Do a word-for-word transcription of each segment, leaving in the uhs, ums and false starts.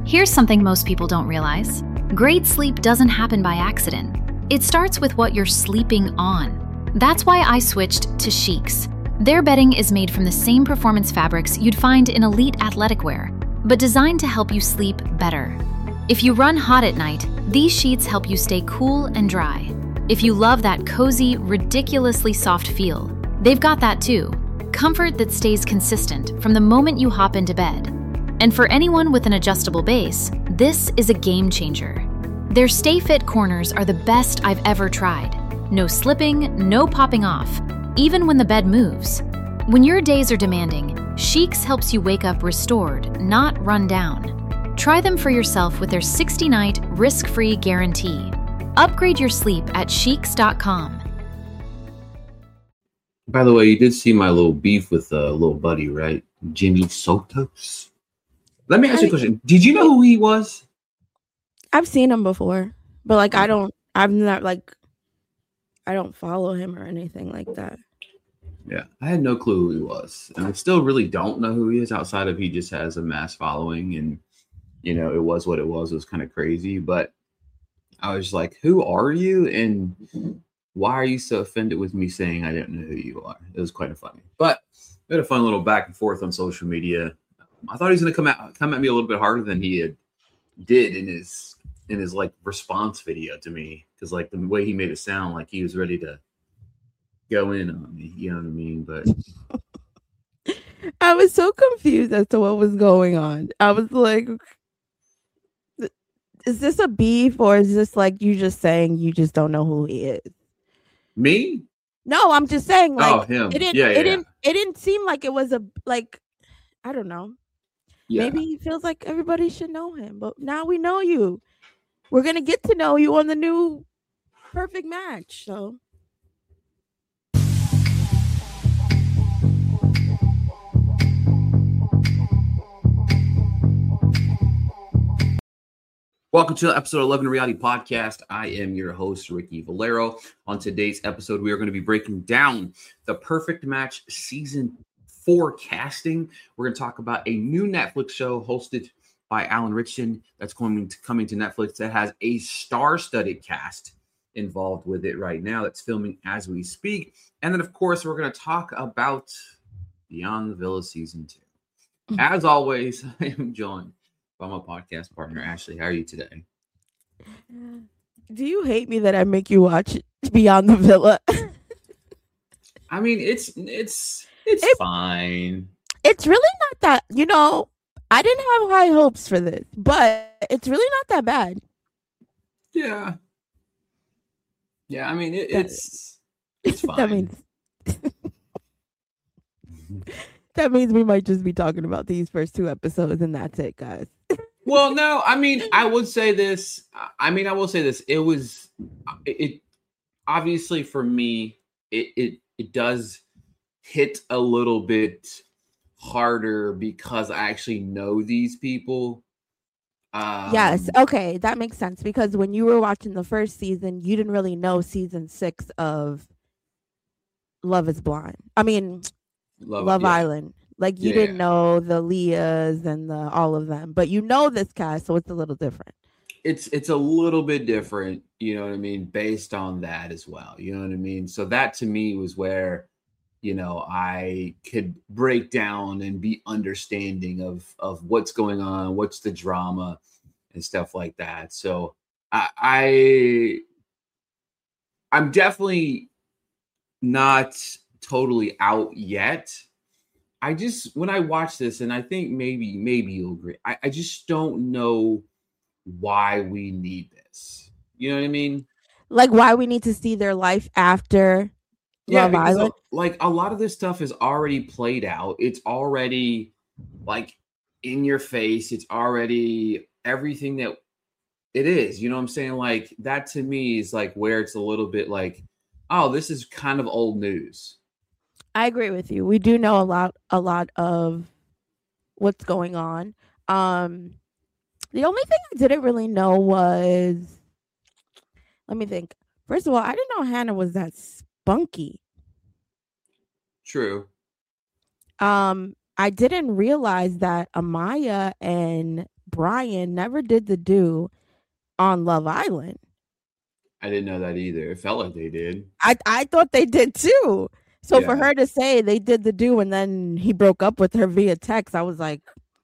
Here's something most people don't realize. Great sleep doesn't happen by accident. It starts with what you're sleeping on. That's why I switched to Sheets. Their bedding is made from the same performance fabrics you'd find in elite athletic wear, but designed to help you sleep better. If you run hot at night, these sheets help you stay cool and dry. If you love that cozy, ridiculously soft feel, they've got that too. Comfort that stays consistent from the moment you hop into bed. And for anyone with an adjustable base, this is a game changer. Their Stay Fit corners are the best I've ever tried. No slipping, no popping off, even when the bed moves. When your days are demanding, Sheets helps you wake up restored, not run down. Try them for yourself with their sixty-night risk-free guarantee. Upgrade your sleep at sheets dot com. By the way, you did see my little beef with a uh, little buddy, right? Jimmy Sotos. Let me ask you a question. Did you know who he was? I've seen him before, but like I don't, I'm not like, I don't follow him or anything like that. Yeah, I had no clue who he was, and I still really don't know who he is outside of he just has a mass following, and you know it was what it was. It was kind of crazy, but I was like, "Who are you?" and why are you so offended with me saying I didn't know who you are? It was quite funny, but we had a fun little back and forth on social media. I thought he was going to come out, come at me a little bit harder than he had, did in his in his like response video to me, because like the way he made it sound like he was ready to go in on me. You know what I mean? But I was so confused as to what was going on. I was like, "Is this a beef, or is this like you just saying you just don't know who he is?" Me? No, I'm just saying. Like, oh, him. It didn't. Yeah, yeah, it didn't. It didn't seem like it was a like. I don't know. Yeah. Maybe he feels like everybody should know him, but now we know you. We're gonna get to know you on the new Perfect Match. So, welcome to episode eleven of Reality Podcast. I am your host, Ricky Valero. On today's episode, we are going to be breaking down the Perfect Match season four casting. We're going to talk about a new Netflix show hosted by Alan Ritchson that's coming to, coming to Netflix that has a star-studded cast involved with it right now that's filming as we speak. And then, of course, we're going to talk about Beyond the Villa season two. As always, I am joined by my podcast partner, Ashley. How are you today? do you hate me that I make you watch Beyond the Villa? I mean, it's it's it's It- fine. It's really not that, you know, I didn't have high hopes for this, but it's really not that bad. Yeah. Yeah, I mean, it, That- it's it's fine. That means that means we might just be talking about these first two episodes, and that's it, guys. Well, no, I mean, I would say this. I mean, I will say this. It was, it, it obviously for me, it, it it does hit a little bit harder because I actually know these people. Um, Yes, okay, that makes sense, because when you were watching the first season, you didn't really know season six of Love is Blind. I mean, Love, Love yeah. Island. Like you Yeah, didn't yeah. know the Leahs and the all of them, but you know this cast, so it's a little different. It's it's a little bit different, you know what I mean, based on that as well. You know what I mean? So that to me was where, you know, I could break down and be understanding of of what's going on, what's the drama and stuff like that. So I, I I'm definitely not totally out yet. I just, when I watch this, and I think maybe, maybe you'll agree, I, I just don't know why we need this. You know what I mean? Like why we need to see their life after Love because Island. a- like a lot of this stuff is already played out. It's already like in your face. It's already everything that it is. You know what I'm saying? Like that to me is like where it's a little bit like, oh, this is kind of old news. I agree with you. We do know a lot a lot of what's going on. Um the only thing I didn't really know was, let me think. First of all, I didn't know Hannah was that spunky. True. Um I didn't realize that Amaya and Brian never did the do on Love Island. I didn't know that either. It felt like they did. I, I thought they did too. So Yeah. for her to say they did the do and then he broke up with her via text, I was like,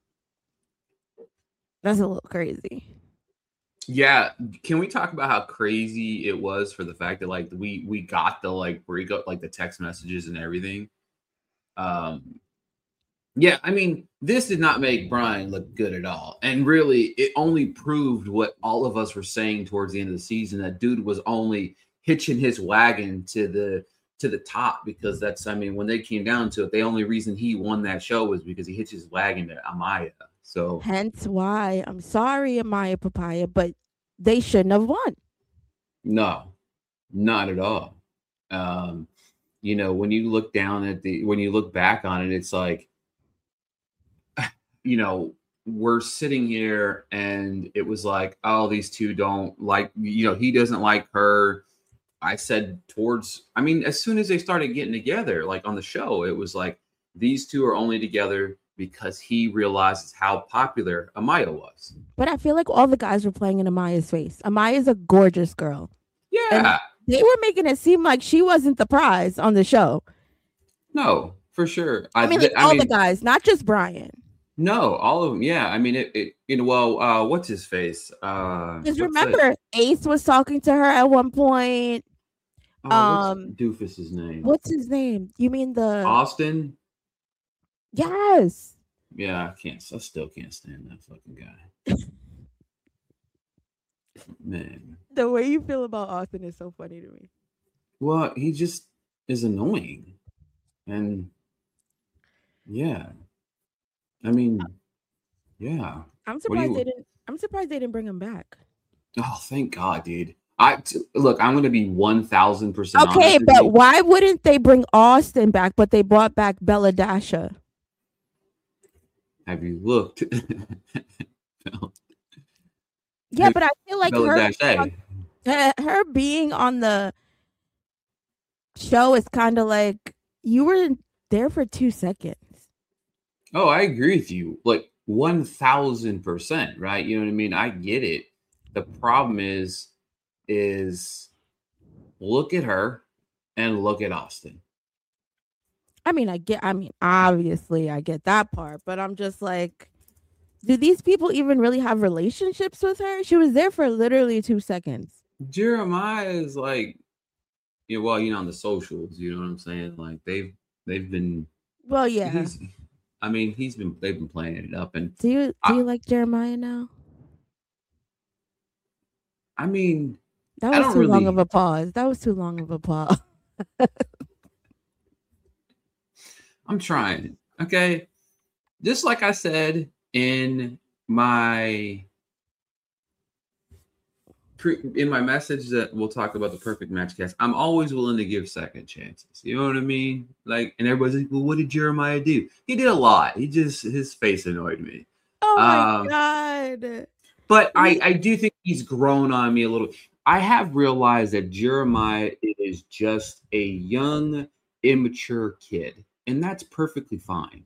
that's a little crazy. Yeah, can we talk about how crazy it was for the fact that like we we got the like breakup, like the text messages and everything. Um, yeah, I mean, this did not make Brian look good at all, and really, it only proved what all of us were saying towards the end of the season, that dude was only hitching his wagon to the to the top, because that's, I mean, when they came down to it, the only reason he won that show was because he hitched his wagon to Amaya. So hence why I'm sorry, Amaya Papaya, but they shouldn't have won. No, not at all. Um, you know, when you look down at the, when you look back on it, it's like, you know, we're sitting here and it was like, oh, these two don't like, you know, he doesn't like her. I said towards, I mean, as soon as they started getting together, like on the show, it was like, these two are only together because he realizes how popular Amaya was. But I feel like all the guys were playing in Amaya's face. Amaya's a gorgeous girl. Yeah. And they were making it seem like she wasn't the prize on the show. No, for sure. I, I mean, like I all mean, the guys, not just Brian. No, all of them. Yeah. I mean, it, it you know, well, uh, what's his face? Uh, Because remember, it? Ace was talking to her at one point. Oh, um, what's Doofus's name? What's his name? You mean the Austin? Yes. Yeah, I can't. I still can't stand that fucking guy. Man, the way you feel about Austin is so funny to me. Well, he just is annoying, and yeah, I mean, yeah. I'm surprised you... they didn't. I'm surprised they didn't bring him back. Oh, thank God, dude. I t- look. I'm going to be one thousand percent. Okay, but why wouldn't they bring Austin back? But they brought back Bella Dasha. Have you looked? Yeah, but I feel like her, her her being on the show is kind of like you were there for two seconds. Oh, I agree with you. Like one thousand percent, right? You know what I mean? I get it. The problem is, is look at her and look at Austin. I mean, I get, I mean, obviously I get that part, but I'm just like, do these people even really have relationships with her? She was there for literally two seconds. Jeremiah is like, yeah, well, you know, on the socials, you know what I'm saying? Like they've, they've been, well, yeah. He's, I mean, he's been, they've been playing it up. And do you, do I, you like Jeremiah now? I mean, that was I don't too really... long of a pause. That was too long of a pause. I'm trying. Okay. Just like I said in my pre, in my message that we'll talk about the perfect match cast, I'm always willing to give second chances. You know what I mean? Like, and everybody's like, well, what did Jeremiah do? He did a lot. He just, his face annoyed me. Oh my um, God. But I, I do think he's grown on me a little. I have realized that Jeremiah is just a young, immature kid. And that's perfectly fine.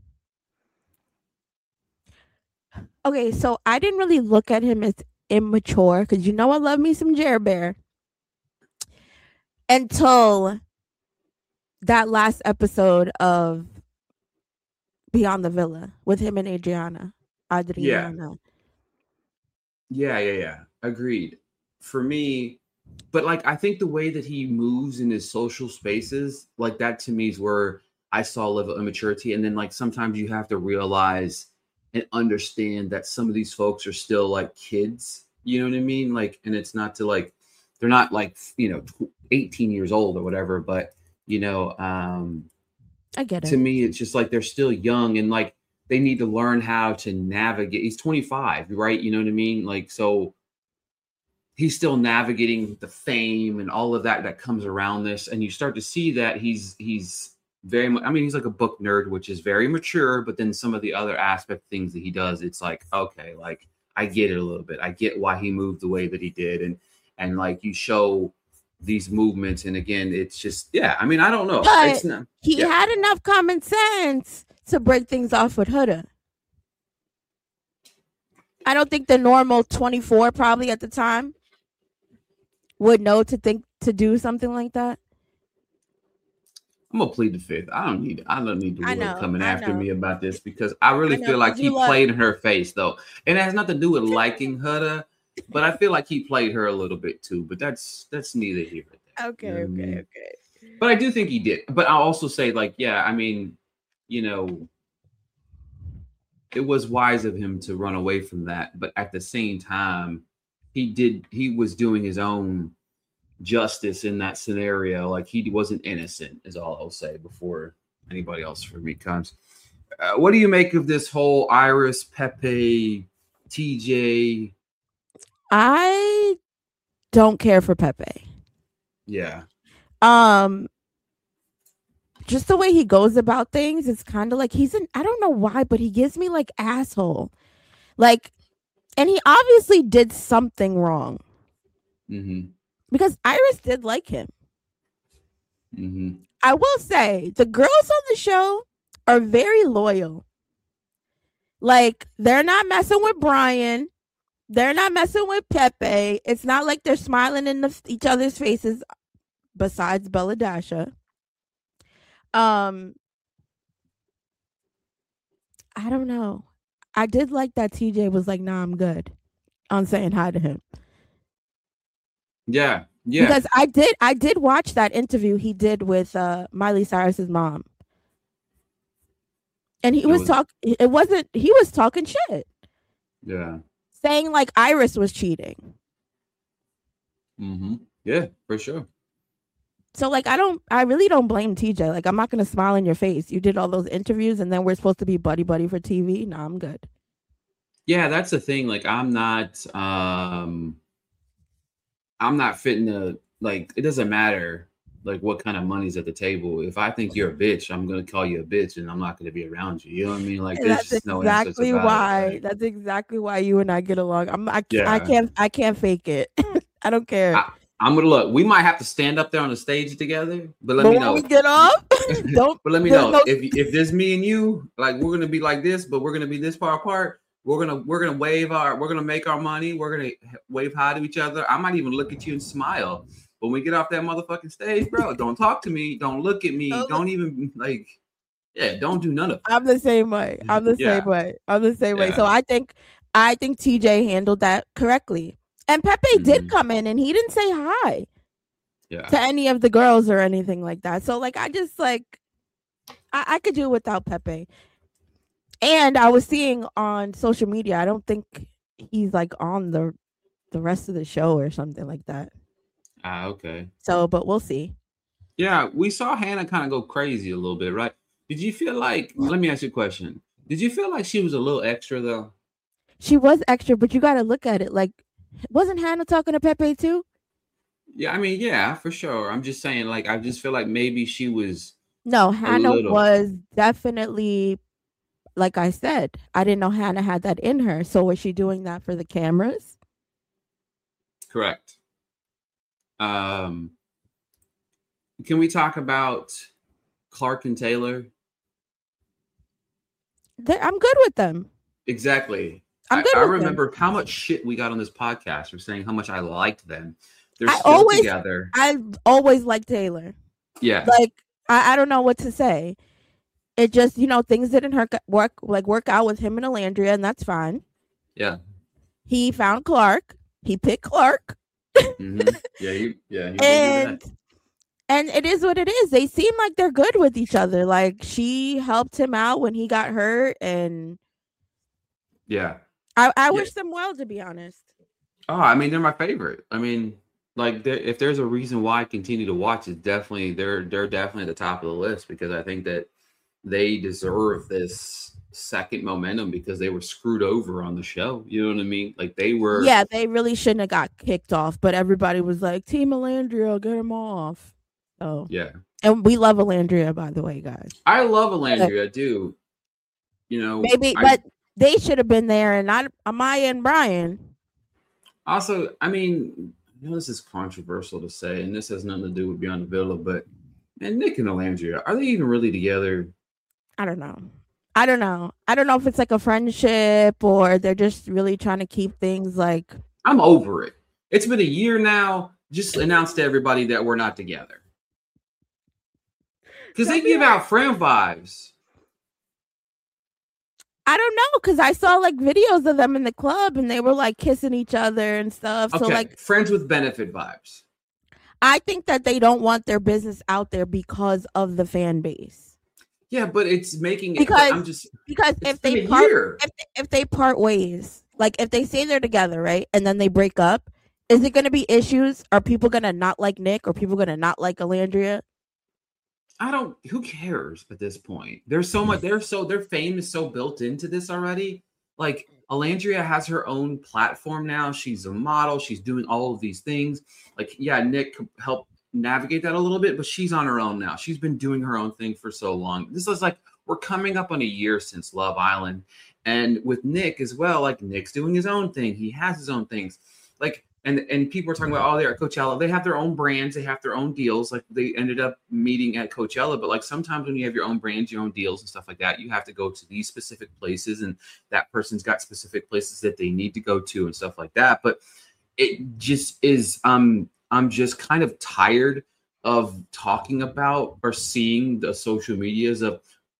Okay, so I didn't really look at him as immature because you know I love me some Jer Bear. Until that last episode of Beyond the Villa with him and Adriana. Adriana. Yeah, yeah, yeah. yeah. Agreed. For me, but like I think the way that he moves in his social spaces, like that to me is where I saw a level of immaturity. And then like sometimes you have to realize and understand that some of these folks are still like kids, you know what I mean? Like, and it's not to like, they're not like, you know, eighteen years old or whatever, but you know, um, I get it. To me, it's just like, they're still young and like, they need to learn how to navigate. He's twenty-five, right? You know what I mean? Like, so he's still navigating the fame and all of that, that comes around this. And you start to see that he's, he's, very much, I mean, he's like a book nerd, which is very mature, but then some of the other aspect things that he does, it's like, okay, like I get it a little bit. I get why he moved the way that he did. And, and like you show these movements. And again, it's just, yeah, I mean, I don't know. But it's not, he yeah. had enough common sense to break things off with Huda. I don't think the normal twenty-four probably at the time would know to think to do something like that. I'm gonna plead the fifth. I don't need I don't need the I world know, coming I after know. me about this because I really I know, feel like 'cause he you love- played in her face though. And it has nothing to do with liking Huda, but I feel like he played her a little bit too. But that's that's neither here nor there. Okay, You know what I okay, mean? okay. But I do think he did. But I'll also say, like, yeah, I mean, you know, it was wise of him to run away from that. But at the same time, he did he was doing his own justice in that scenario. Like he wasn't innocent, is all I'll say before anybody else for me comes. Uh, what do you make of this whole Iris, Pepe, T J? I don't care for Pepe. Yeah. Um, just the way he goes about things, it's kind of like he's an, I don't know why, but he gives me like asshole. Like, and he obviously did something wrong. Mm-hmm. Because Iris did like him. Mm-hmm. I will say the girls on the show are very loyal. Like, they're not messing with Brian. They're not messing with Pepe. It's not like they're smiling in the, each other's faces besides Bella Dasha. Um, I don't know. I did like that T J was like, nah, I'm good on saying hi to him. Yeah. Yeah. Because I did I did watch that interview he did with uh, Miley Cyrus's mom. And he It was, was- talk it wasn't he was talking shit. Yeah. Saying like Iris was cheating. Mm-hmm. Yeah, for sure. So like I don't I really don't blame T J. Like I'm not gonna smile in your face. You did all those interviews and then we're supposed to be buddy buddy for T V. Nah, I'm good. Yeah, that's the thing. Like, I'm not, um, I'm not fitting to, like, it doesn't matter, like, what kind of money's at the table. If I think you're a bitch, I'm going to call you a bitch and I'm not going to be around you. You know what I mean? Like, there's That's just no answers exactly about why. it. Like, That's exactly why you and I get along. I'm I, Yeah. I can't I can't fake it. I don't care. I, I'm going to look, we might have to stand up there on the stage together, but let but me when know. we get off, don't But let me there's know no- if if there's me and you, like we're gonna be like this, but we're gonna be this far apart. We're gonna we're gonna wave our we're gonna make our money. We're gonna wave hi to each other. I might even look at you and smile. When we get off that motherfucking stage, bro, don't talk to me. Don't look at me. Don't Don't even like, yeah, don't do none of it. I'm the same way. I'm the Yeah. same way. I'm the same way. Yeah. So I think I think T J handled that correctly. And Pepe did Mhm. come in and he didn't say hi Yeah, to any of the girls or anything like that. So like I just like I, I could do without Pepe. And I was seeing on social media, I don't think he's like on the the rest of the show or something like that. ah, okay. So but we'll see. Yeah, we saw Hannah kind of go crazy a little bit, right? Did you feel like? Let me ask you a question. Did you feel like she was a little extra though? She was extra, but you gotta look at it. Like, wasn't Hannah talking to Pepe too? Yeah, I mean, yeah, for sure. I'm just saying, like, I just feel like maybe she was. No, Hannah little. was definitely, like I said, I didn't know Hannah had that in her. So was she doing that for the cameras? Correct. Um, can we talk about Clark and Taylor? They- I'm good with them. Exactly. I'm I, good I with them. remember how much shit we got on this podcast for saying how much I liked them. They're I still always- together. I always liked Taylor. Yeah. Like, I, I don't know what to say. It just, you know, things didn't work, work like work out with him and Alandria, and that's fine. Yeah. He found Clark. He picked Clark. Mhm. Yeah. You, yeah. You and that. and it is what it is. They seem like they're good with each other. Like she helped him out when he got hurt, and Yeah. I, I Yeah. wish them well, to be honest. Oh, I mean, they're my favorite. I mean, like, they're- if there's a reason why I continue to watch, it's definitely they're they're definitely at the top of the list because I think that they deserve this second momentum because they were screwed over on the show. You know what I mean? Like they were. Yeah, they really shouldn't have got kicked off, but everybody was like, Team Alandria, get him off. So Yeah. and we love Alandria, by the way, guys. I love Alandria, I do. You know, Maybe, I- but they should have been there, and not Amaya and Brian. also, I mean, I know this is controversial to say, and this has nothing to do with Beyond the Villa, but man, Nick and Alandria, are they even really together? I don't know. I don't know. I don't know if it's like a friendship or they're just really trying to keep things like. I'm over it. It's been a year now. Just announce to everybody that we're not together. Because they give out friend vibes. I don't know, because I saw like videos of them in the club and they were like kissing each other and stuff. Okay. So like friends with benefit vibes. I think that they don't want their business out there because of the fan base. Yeah, but it's making it because I'm just because if they part year. if they, if they part ways, like if they say they're together, right, and then they break up, is it going to be issues? Are people going to not like Nick? Or people going to not like Alandria? I don't. Who cares at this point? There's so much. They're so their fame is so built into this already. Like Alandria has her own platform now. She's a model. She's doing all of these things. Like, yeah, Nick helped navigate that a little bit, but she's on her own now. She's been doing her own thing for so long. This is like we're coming up on a year since Love Island, and with Nick as well. Like Nick's doing his own thing. He has his own things. Like. And and people are talking about, oh, they're at Coachella. They have their own brands. They have their own deals. Like they ended up meeting at Coachella. But like sometimes when you have your own brands, your own deals and stuff like that, you have to go to these specific places. And that person's got specific places that they need to go to and stuff like that. But it just is, um, I'm just kind of tired of talking about or seeing the social medias of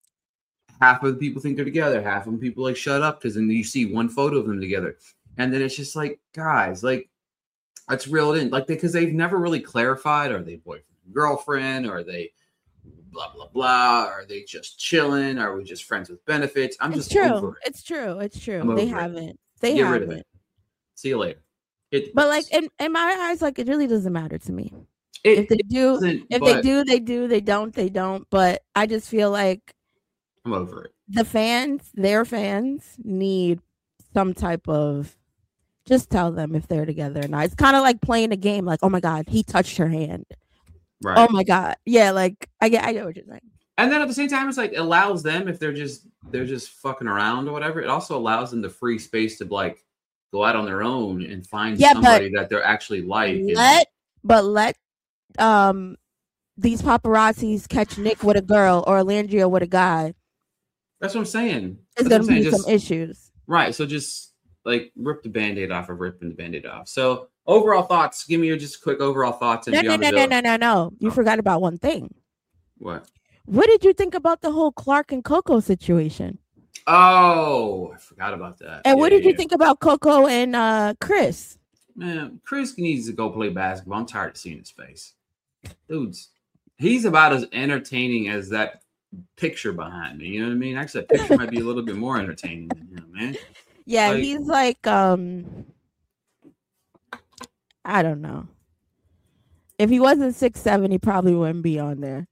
half of the people think they're together. Half of them people like, shut up. Because then you see one photo of them together. And then it's just like, guys, like, that's reeled in, like, because they, they've never really clarified. Are they boyfriend and girlfriend? Are they blah blah blah? Are they just chilling? Are we just friends with benefits? I'm it's just true. over it. It's true. It's true. They haven't. It. They Get haven't. rid of it. See you later. It, but like in, in my eyes, like it really doesn't matter to me. It, if they do, if but, they do, they do. They don't, they don't. But I just feel like I'm over it. The fans, their fans, need some type of. Just tell them if they're together or not. It's kind of like playing a game. Like, oh my God, he touched her hand. Right. Oh my God. Yeah. Like I get, I get what you're saying. And then at the same time, it's like it allows them, if they're just, they're just fucking around or whatever. It also allows them the free space to like go out on their own and find yeah, somebody that they're actually like. Let, and, but let, um, these paparazzis catch Nick with a girl or Alandria with a guy. That's what I'm saying. It's going to be just, some issues. Right. So just, like rip the Band-Aid off of ripping the Band-Aid off. So overall thoughts. Give me your just quick overall thoughts. And no, no, no, no, no, no, no. You oh. forgot about one thing. What? What did you think about the whole Clark and Coco situation? Oh, I forgot about that. And yeah, what did yeah. you think about Coco and uh, Chris? Man, Chris needs to go play basketball. I'm tired of seeing his face. Dude's, he's about as entertaining as that picture behind me. You know what I mean? Actually, that picture might be a little bit more entertaining than him, man. Yeah, like, he's like, um, I don't know. If he wasn't six seven, he probably wouldn't be on there.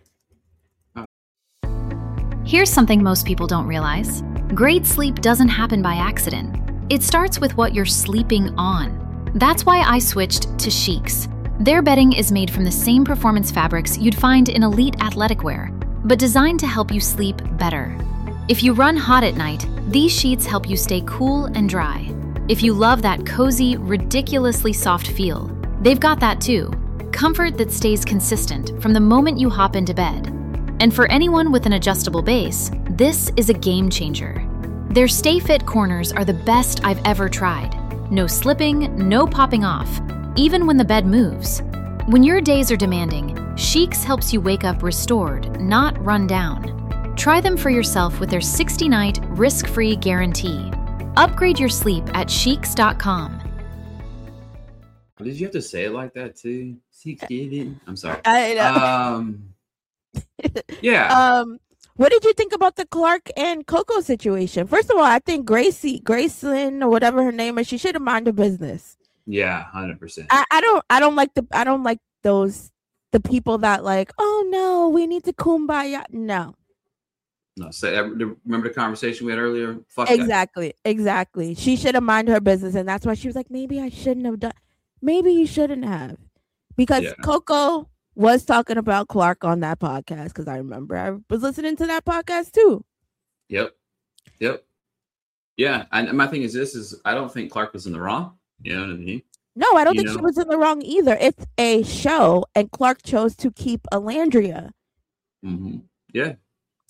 Here's something most people don't realize. Great sleep doesn't happen by accident. It starts with what you're sleeping on. That's why I switched to Sheets. Their bedding is made from the same performance fabrics you'd find in elite athletic wear, but designed to help you sleep better. If you run hot at night, these sheets help you stay cool and dry. If you love that cozy, ridiculously soft feel, they've got that too. Comfort that stays consistent from the moment you hop into bed. And for anyone with an adjustable base, this is a game changer. Their Stay Fit corners are the best I've ever tried. No slipping, no popping off, even when the bed moves. When your days are demanding, Sheeks helps you wake up restored, not run down. Try them for yourself with their sixty-night risk-free guarantee. Upgrade your sleep at sheeks dot com. Did you have to say it like that too? I'm sorry. I know. Um, yeah. Um, what did you think about the Clark and Coco situation? First of all, I think Gracie, Graceland or whatever her name is, she should have minded her business. Yeah, hundred percent. I, I don't. I don't like the. I don't like those. The people that like. Oh no, we need to kumbaya. No. No, say remember the conversation we had earlier? Fuck exactly, that. exactly. She should have minded her business, and that's why she was like, maybe I shouldn't have done. Maybe you shouldn't have, because yeah. Coco was talking about Clark on that podcast. Because I remember I was listening to that podcast too. Yep, yep, yeah. And my thing is, this is I don't think Clark was in the wrong. You know what I mean? No, I don't you think know? she was in the wrong either. It's a show, and Clark chose to keep Alandria. Mm-hmm. Yeah.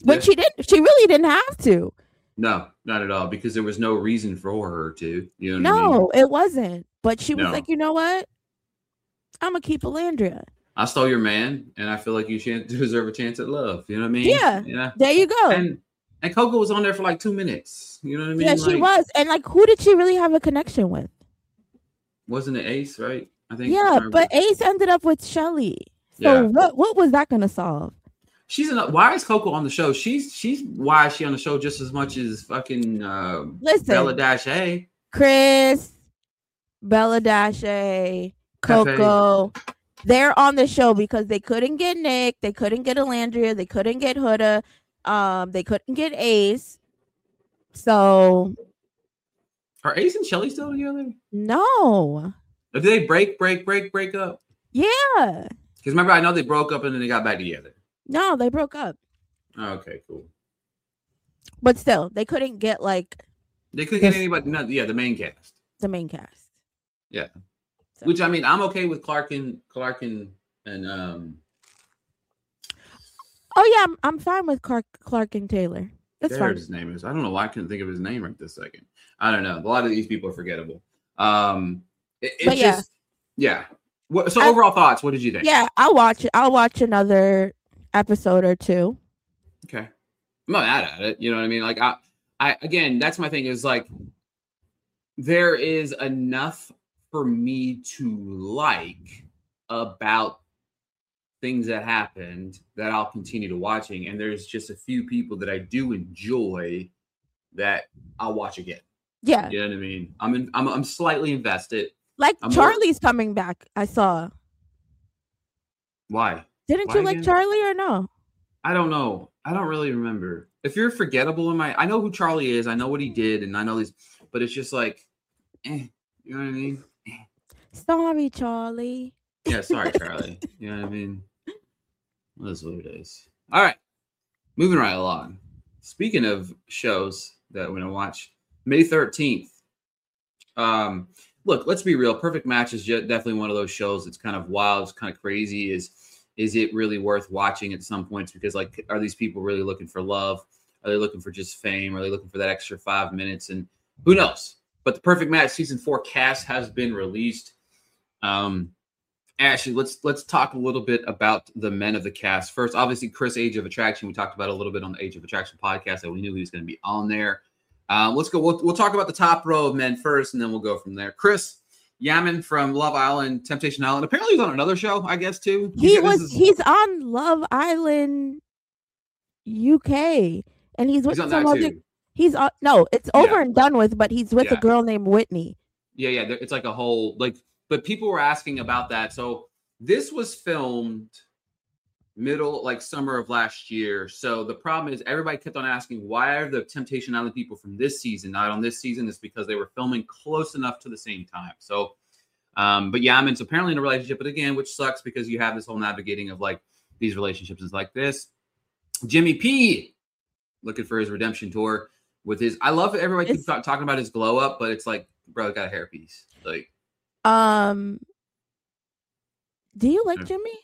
When Yeah. she didn't, she really didn't have to. No, not at all, because there was no reason for her to. You know what No, I mean? it wasn't. But she was No. like, you know what? I'm gonna keep Alandria. I stole your man, and I feel like you should deserve a chance at love. You know what I mean? Yeah. Yeah. There you go. And and Coco was on there for like two minutes. You know what I mean? Yeah, she Like, was. And like, who did she really have a connection with? wasn't it Ace, right? I think. Yeah, but Ace ended up with Shelly. So Yeah. what what was that gonna solve? She's an, why is Coco on the show? She's she's why is she on the show just as much as fucking uh, Listen, Bella Dash A, Chris, Bella Dashe, Coco. They're on the show because they couldn't get Nick, they couldn't get Alandria, they couldn't get Huda, um, they couldn't get Ace. So Are Ace and Shelly still together? no. Or did they break, break, break, break up? Yeah. Because remember, I know they broke up and then they got back together. No, they broke up. Okay, cool. But still, they couldn't get like They couldn't get Yes. anybody. No, yeah, the main cast. the main cast. Yeah. So- Which I mean, I'm okay with Clark and Clark and and um. Oh yeah, I'm, I'm fine with Clark Clark and Taylor. That's There fine. his name is. I don't know why I couldn't think of his name right this second. I don't know. A lot of these people are forgettable. Um, it, it But yeah. just yeah. What, so I- overall thoughts? What did you think? Yeah, I'll watch it. I'll watch another episode or two. Okay. I'm not mad at it. You know what I mean? Like I, I again, that's my thing is like there is enough for me to like about things that happened that I'll continue to watching. And there's just a few people that I do enjoy that I'll watch again. Yeah, You know what I mean? I'm in, I'm I'm slightly invested. like I'm more- Charlie's coming back. I saw. Why? Didn't Why you like again? Charlie or no? I don't know. I don't really remember. If you're forgettable in my, I know who Charlie is. I know what he did, and I know these, but it's just like, eh, you know what I mean? Sorry, Charlie. Yeah, sorry, Charlie. You know what I mean? Well, that's what it is. All right, moving right along. Speaking of shows that we're gonna watch, May thirteenth. Um, look, let's be real. Perfect Match is ju- definitely one of those shows that's kind of wild, it's kind of crazy. Is is it really worth watching at some points? Because like, are these people really looking for love? Are they looking for just fame? Are they looking for that extra five minutes? And who knows? But the Perfect Match season four cast has been released. Um, Ashley, let's let's talk a little bit about the men of the cast. First, obviously, Chris, Age of Attraction. We talked about it a little bit on the Age of Attraction podcast that we knew he was going to be on there. Um, let's go. We'll, we'll talk about the top row of men first, and then we'll go from there. Chris Yaman from Love Island, Temptation Island. Apparently, he was on another show, I guess, too. He This was. is- He's on Love Island, U K, and he's with he's on some that other. too. He's on. No, it's over and done with. But he's with Yeah. a girl named Whitney. Yeah, yeah. there- It's like a whole like. But people were asking about that. So this was filmed middle, like summer of last year. So the problem is everybody kept on asking, why are the Temptation Island people from this season not on this season? It's because they were filming close enough to the same time. So, um, but Yaman's apparently in a relationship, but again, which sucks because you have this whole navigating of like these relationships is like this. Jimmy P looking for his redemption tour with his. I love everybody keeps It's- talk, talking about his glow up, but it's like, bro, got a hairpiece. Like, Um. Do you like Hmm. Jimmy?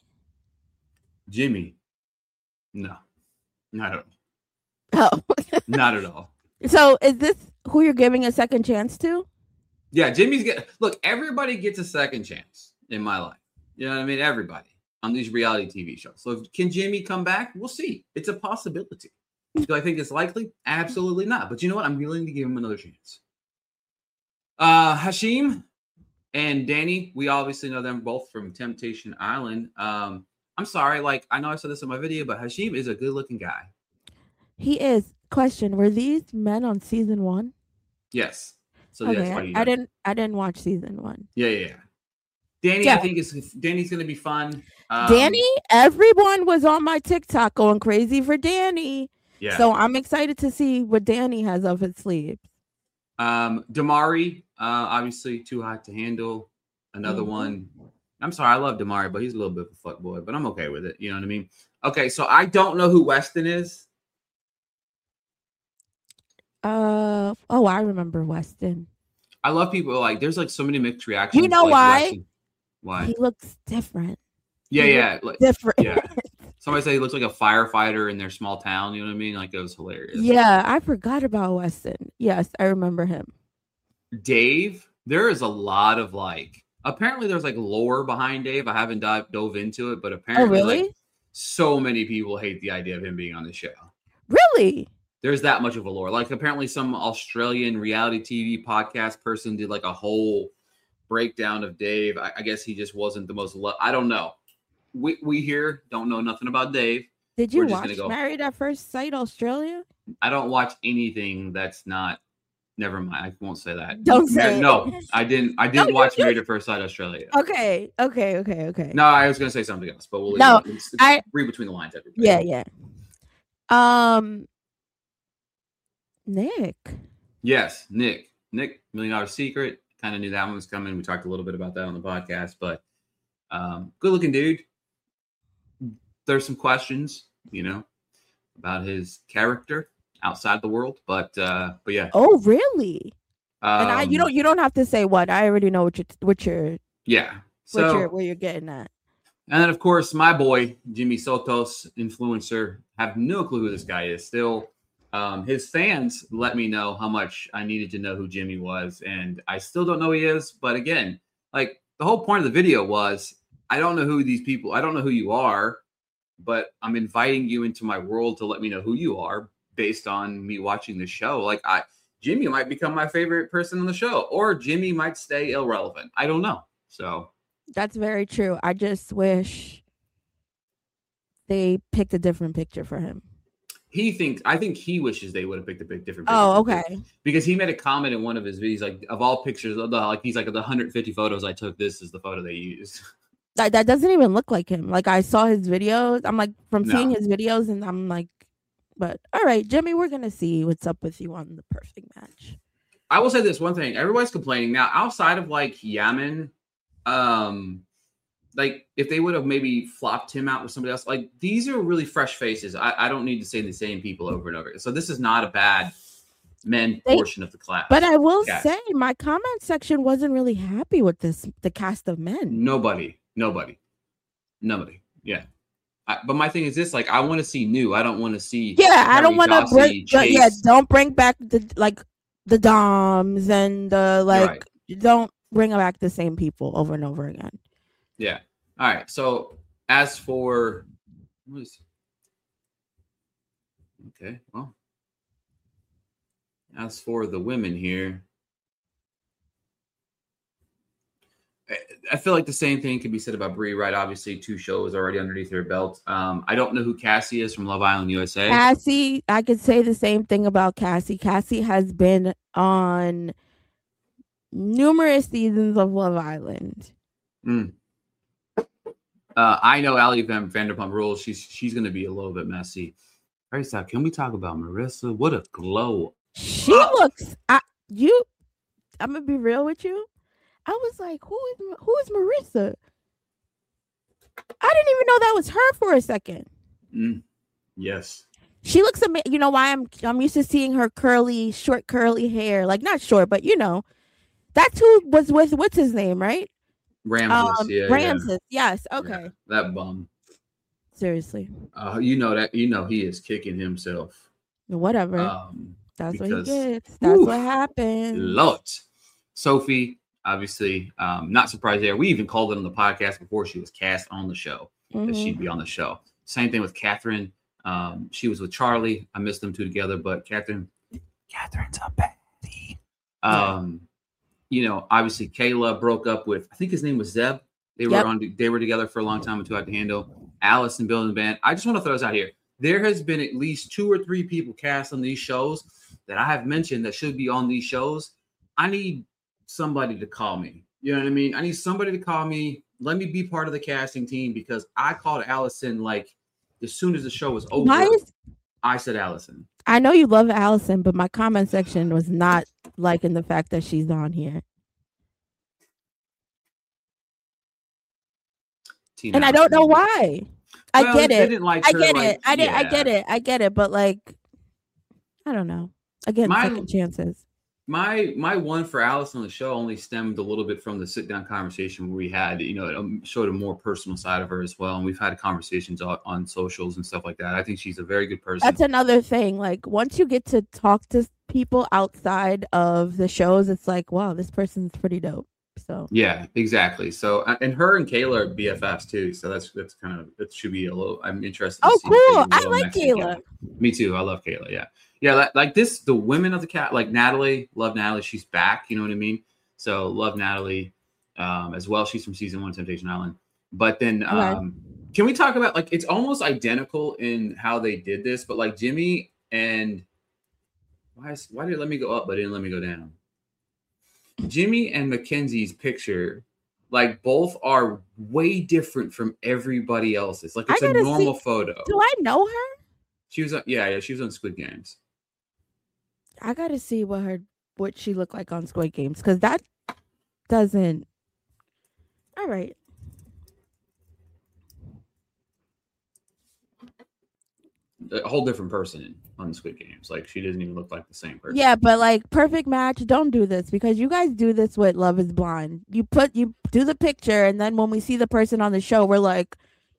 Jimmy, no, not at all. Oh. Not at all. So is this who you're giving a second chance to? Yeah, Jimmy's get look. Everybody gets a second chance in my life. You know what I mean? Everybody on these reality T V shows. So if, can Jimmy come back? We'll see. It's a possibility. Do I think it's likely? Absolutely not. But you know what? I'm willing to give him another chance. Uh, Hashim and Danny, we obviously know them both from Temptation Island. Um, I'm sorry, like I know I said this in my video, but Hashim is a good-looking guy. He is. Question: were these men on season one? Yes. So Okay, that's why I, you I didn't. I didn't watch season one. Yeah, yeah, yeah. Danny, Yeah. I think is Danny's gonna be fun. Um, Danny, everyone was on my TikTok going crazy for Danny. yeah. So I'm excited to see what Danny has up his sleeve. Um, Damari, uh, obviously too hot to handle. Another Mhm. one. I'm sorry, I love Damari, but he's a little bit of a fuck boy, but I'm okay with it. You know what I mean? Okay, so I don't know who Weston is. Uh oh, I remember Weston. I love people like there's like so many mixed reactions. You know like, why? Weston. Why? He looks different. Yeah, he yeah, like, Different. yeah. somebody said he looks like a firefighter in their small town. You know what I mean? Like, it was hilarious. Yeah, I forgot about Weston. Yes, I remember him. Dave, there is a lot of like, apparently there's like lore behind Dave. I haven't dive, dove into it, but apparently oh, really? like so many people hate the idea of him being on the show. Really? There's that much of a lore. Like, apparently some Australian reality T V podcast person did like a whole breakdown of Dave. I, I guess he just wasn't the most, lo- I don't know. We we here don't know nothing about Dave. Did you We're just watch gonna go- Married at First Sight Australia? I don't watch anything that's not, never mind. I won't say that. Don't say No, it. I didn't. I didn't No, watch you- Married at First Sight Australia. Okay, okay, okay, okay. No, I was going to say something else, but we'll leave No, it. It's, it's I- read between the lines. Everybody. Yeah, yeah. Um, Nick. Yes, Nick. Nick, Million Dollar Secret. Kind of knew that one was coming. We talked a little bit about that on the podcast, but um, good looking dude. There's some questions, you know, about his character outside the world, but uh, but yeah. Oh, really? Um, and I, you don't, you don't have to say what. I already know what you're, what you're, yeah. what So, you're, where you're getting at. and then of course my boy Jimmy Sotos, influencer. Have no clue who this guy is. Still, um, his fans let me know how much I needed to know who Jimmy was, and I still don't know who he is. But again, like the whole point of the video was, I don't know who these people. I don't know who you are, but I'm inviting you into my world to let me know who you are based on me watching the show. Like I. Jimmy might become my favorite person on the show, or Jimmy might stay irrelevant. I don't know. So That's very true. I just wish they picked a different picture for him. he thinks, I think he wishes they would have picked a big different. Oh, picture okay. Because he made a comment in one of his videos, like of all pictures, of the, like he's like of the one hundred fifty photos I took, this is the photo they used. That that doesn't even look like him. Like I saw his videos. I'm like from No. seeing his videos, and I'm like, but all right, Jimmy, we're gonna see what's up with you on the perfect match. I will say this one thing. Everybody's complaining now outside of like Yaman. Um, like if they would have maybe flopped him out with somebody else, like these are really fresh faces. I, I don't need to say the same people over and over. So this is not a bad men They- portion of the class. But I will Yes. say, my comment section wasn't really happy with this the cast of men. Nobody, nobody, nobody. Yeah. I, but my thing is this: like, I want to see new. I don't want to see. Yeah, I don't Harry want to Jossie, bring. but yeah, Chase. don't bring back the like the Doms and the like. right. Don't bring back the same people over and over again. Yeah. All right. So as for what is okay, well, as for the women here, I, I feel like the same thing could be said about Brie, right? Obviously, two shows already underneath her belt. Um, I don't know who Cassie is from Love Island U S A. Cassie, I could say the same thing about Cassie. Cassie has been on numerous seasons of Love Island. Mm. Uh, I know Allie Van Vanderpump Rules. She's she's going to be a little bit messy. First off, can we talk about Marissa? What a glow! She looks. I you. I'm gonna be real with you. I was like, who is who is Marissa? I didn't even know that was her for a second. Mm. Yes. She looks amazing. You know why I'm I'm used to seeing her curly, short, curly hair. Like not short, but you know, that's who was with what's his name, right? Ramses. Um, yeah, Ramses. Yes. yeah. Okay. Yeah, that bum. Seriously. Uh, you know that. You know he is kicking himself. Whatever. Um, that's what he because- gets. That's Oof. what happens. Lord. Sophie, obviously, um, not surprised there. We even called it on the podcast before she was cast on the show that Mhm. she'd be on the show. Same thing with Catherine. Um, she was with Charlie. I missed them two together, but Catherine, Catherine's a baddie. Um, you know, obviously Kayla broke up with, I think his name was Zeb. They were Yep. on, they were together for a long time and Too Hot to Handle. Alice and Building Band. I just want to throw this out here. There has been at least two or three people cast on these shows that I have mentioned that should be on these shows. I need somebody to call me. You know what I mean? I need somebody to call me. Let me be part of the casting team because I called Allison like as soon as the show was over. Why is I said Allison. I know you love Allison, but my comment section was not liking the fact that she's on here. Tina And I don't know Allison. why. I Well, get they it. didn't like I her, get like- it. I did I yeah. get it. I get it. But like I don't know. Again, My- second chances. my my one for Alice on the show only stemmed a little bit from the sit down conversation we had. You know, it showed a more personal side of her as well, and we've had conversations on, on socials and stuff like that. I think she's a very good person. That's another thing. Like once you get to talk to people outside of the shows, it's like, wow, this person's pretty dope. So yeah, exactly. So and her and Kayla are B F Fs too. So that's that's kind of it should be a little. I'm interested. To oh, see cool! I like Kayla. Kayla. Me too. I love Kayla. Yeah. Yeah, like, like this, the women of the cat, like Natalie, love Natalie. She's back, you know what I mean? So love Natalie um, as well. She's from season one, Temptation Island. But then, um, okay. Can we talk about like it's almost identical in how they did this, but like Jimmy and why? Is, why did it let me go up, but it didn't let me go down? Jimmy and Mackenzie's picture, like both are way different from everybody else's. Like it's a normal see, photo. Do I know her? She was, yeah, yeah, she was on Squid Games. I gotta see what her what she looked like on Squid Games because that doesn't. All right. A whole different person on Squid Games. Like she doesn't even look like the same person. Yeah, but like Perfect Match, don't do this because you guys do this with Love Is Blind. You put you do the picture, and then when we see the person on the show, we're like,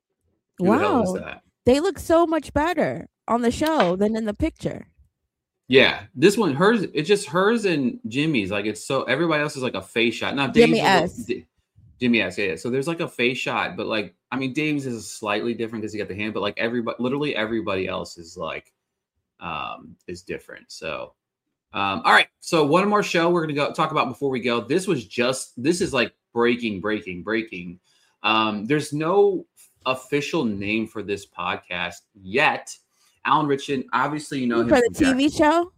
wow, they look so much better on the show than in the picture. Yeah, this one, hers, it's just hers and Jimmy's. Like it's so everybody else is like a face shot. Not Jimmy S. Little, Jimmy S. Yeah, so there's like a face shot, but like I mean, Dave's is slightly different because he got the hand, but like everybody, literally everybody else is like um is different. So, um, all right. So one more show we're gonna go talk about before we go. This was just this is like breaking, breaking, breaking. Um, there's no official name for this podcast yet. Alan Ritchson, obviously, you know him for the T V Jack. show.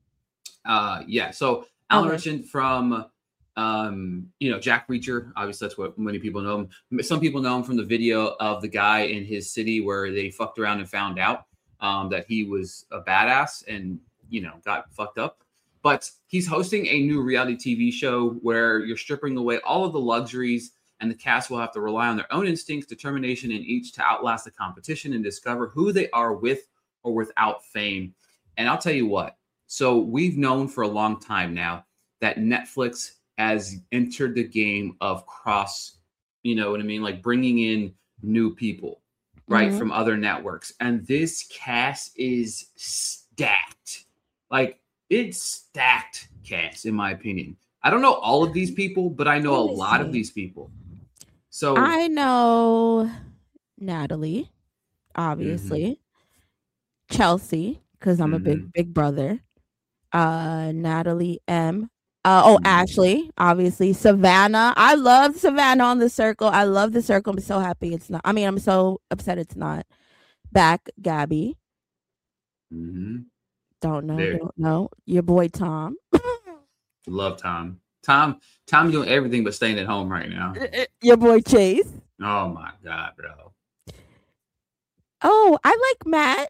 Uh, yeah. So Alan okay. Ritchson from, um, you know, Jack Reacher. Obviously, that's what many people know him. Some people know him from the video of the guy in his city where they fucked around and found out um, that he was a badass and you know got fucked up. But he's hosting a new reality T V show where you're stripping away all of the luxuries. And the cast will have to rely on their own instincts, determination, and each to outlast the competition and discover who they are with or without fame. And I'll tell you what. So we've known for a long time now that Netflix has entered the game of cross, you know what I mean? Like bringing in new people, right, mm-hmm. from other networks. And this cast is stacked. Like it's stacked cast, in my opinion. I don't know all of these people, but I know a lot of these people. So I know Natalie, obviously, mm-hmm. Chelsea, because I'm mm-hmm. a big, big brother. Uh, Natalie M. Uh, oh, mm-hmm. Ashley, obviously. Savannah. I love Savannah on The Circle. I love The Circle. I'm so happy it's not. I mean, I'm so upset it's not back. Gabby. Mm-hmm. Don't know. There. Don't know. Your boy Tom. Love Tom. Tom, Tom doing everything but staying at home right now. Your boy Chase. Oh my God, bro. Oh, I like Matt.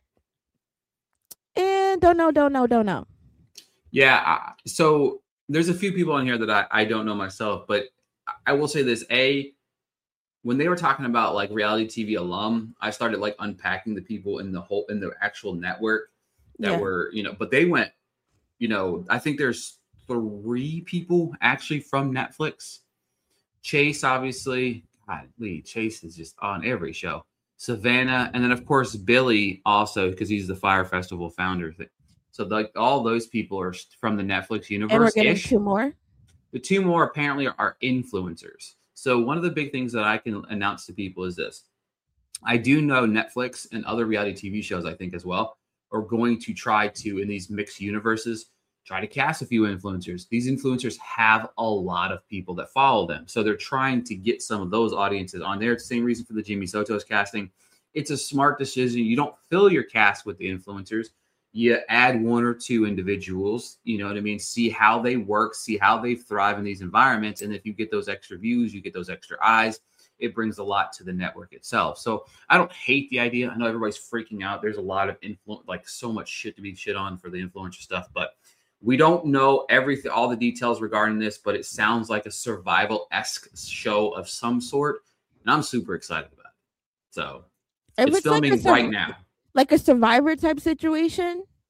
And don't know, don't know, don't know. Yeah. I, so there's a few people on here that I, I don't know myself, but I will say this. A, when they were talking about like reality T V alum, I started like unpacking the people in the whole, in the actual network that yeah. were, you know, but they went, you know, I think there's three people actually from Netflix. Chase, obviously. God, Lee, Chase is just on every show. Savannah, and then of course Billy also because he's the Fire Festival founder. So like all those people are from the Netflix universe. And we're getting two more. The two more apparently are influencers. So one of the big things that I can announce to people is this: I do know Netflix and other reality T V shows, I think as well, are going to try to in these mixed universes. Try to cast a few influencers. These influencers have a lot of people that follow them. So they're trying to get some of those audiences on there. It's the same reason for the Jimmy Soto's casting. It's a smart decision. You don't fill your cast with the influencers. You add one or two individuals, you know what I mean? See how they work, see how they thrive in these environments. And if you get those extra views, you get those extra eyes, it brings a lot to the network itself. So I don't hate the idea. I know everybody's freaking out. There's a lot of influence, like so much shit to be shit on for the influencer stuff, but we don't know everything, all the details regarding this, but it sounds like a survival-esque show of some sort, and I'm super excited about it. So if it's, it's filming like sur- right now, like a Survivor type situation.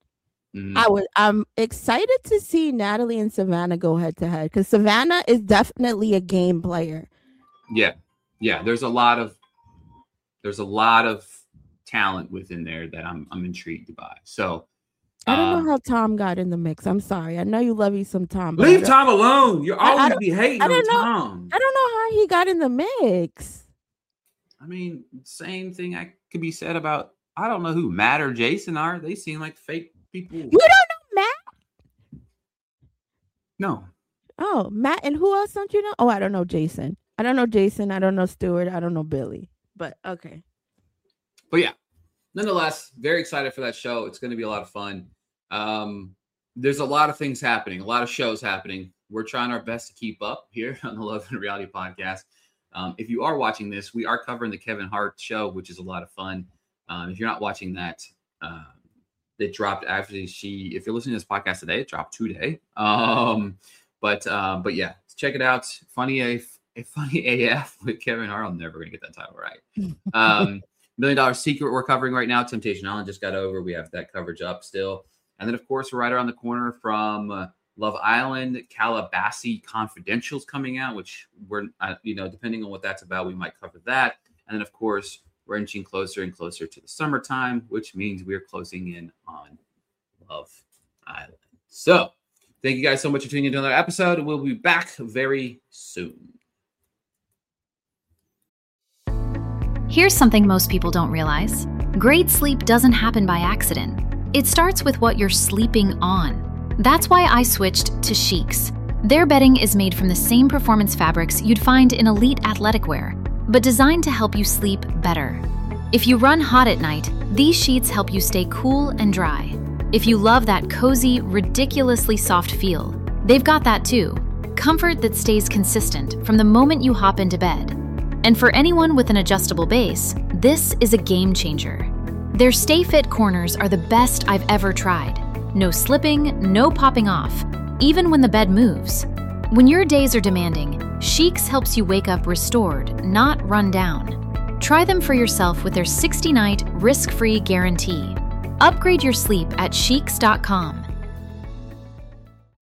Mm-hmm. I would. I'm excited to see Natalie and Savannah go head to head because Savannah is definitely a game player. Yeah, yeah. There's a lot of there's a lot of talent within there that I'm I'm intrigued by. So I don't um, know how Tom got in the mix. I'm sorry. I know you love you some Tom. But leave Tom alone. You're I, always I be hating I on don't know, Tom. I don't know how he got in the mix. I mean, same thing I could be said about I don't know who Matt or Jason are. They seem like fake people. You don't know Matt? No. Oh, Matt, and who else don't you know? Oh, I don't know Jason. I don't know Jason. I don't know Stuart. I don't know Billy. But okay. But yeah, nonetheless, very excited for that show. It's going to be a lot of fun. Um, there's a lot of things happening, a lot of shows happening. We're trying our best to keep up here on the Love and Reality Podcast. Um, if you are watching this, we are covering the Kevin Hart show, which is a lot of fun. Um, if you're not watching that, uh, it dropped actually. She, if you're listening to this podcast today, it dropped today. Um, but um, but yeah, check it out. Funny A F, funny A F with Kevin Hart. I'm never gonna get that title right. Um, Million Dollar Secret we're covering right now. Temptation Island just got over. We have that coverage up still, and then of course we're right around the corner from uh, Love Island. Calabasas Confidential's coming out, which we're uh, you know depending on what that's about, we might cover that, and then of course. We're inching closer and closer to the summertime, which means we're closing in on Love Island. So thank you guys so much for tuning into another episode. We'll be back very soon. Here's something most people don't realize. Great sleep doesn't happen by accident. It starts with what you're sleeping on. That's why I switched to Sheex. Their bedding is made from the same performance fabrics you'd find in elite athletic wear, but designed to help you sleep better. If you run hot at night, these sheets help you stay cool and dry. If you love that cozy, ridiculously soft feel, they've got that too. Comfort that stays consistent from the moment you hop into bed. And for anyone with an adjustable base, this is a game changer. Their Stay Fit corners are the best I've ever tried. No slipping, no popping off, even when the bed moves. When your days are demanding, Sheex helps you wake up restored, not run down. Try them for yourself with their sixty-night risk-free guarantee. Upgrade your sleep at sheex dot com.